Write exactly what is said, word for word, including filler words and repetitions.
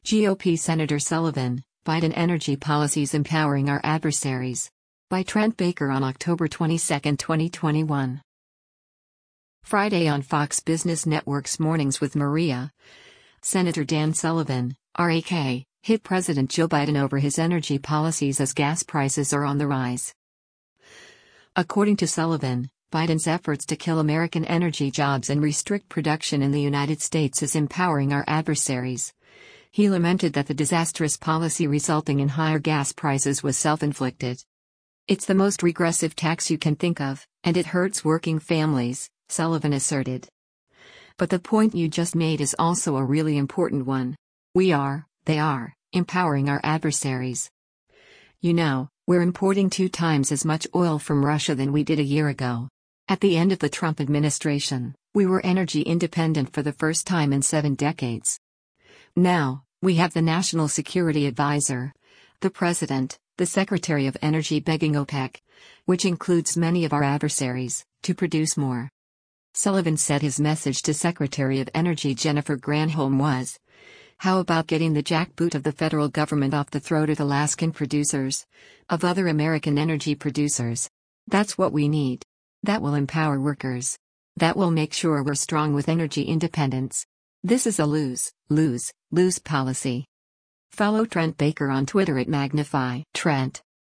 G O P Senator Sullivan, Biden energy policies empowering our adversaries. By Trent Baker on October twenty-second, twenty twenty-one. Friday on Fox Business Network's Mornings with Maria. Senator Dan Sullivan, R A K, hit President Joe Biden over his energy policies as gas prices are on the rise. According to Sullivan, Biden's efforts to kill American energy jobs and restrict production in the United States is empowering our adversaries. He lamented that the disastrous policy resulting in higher gas prices was self-inflicted. "It's the most regressive tax you can think of, and it hurts working families," Sullivan asserted. "But the point you just made is also a really important one. We are, they are, empowering our adversaries. You know, we're importing two times as much oil from Russia than we did a year ago. At the end of the Trump administration, we were energy independent for the first time in seven decades. Now, we have the National Security Advisor, the President, the Secretary of Energy begging OPEC, which includes many of our adversaries, to produce more." Sullivan said his message to Secretary of Energy Jennifer Granholm was, "How about getting the jackboot of the federal government off the throat of Alaskan producers, of other American energy producers? That's what we need. That will empower workers. That will make sure we're strong with energy independence. This is a lose, lose, lose policy." Follow Trent Baker on Twitter at Magnify Trent.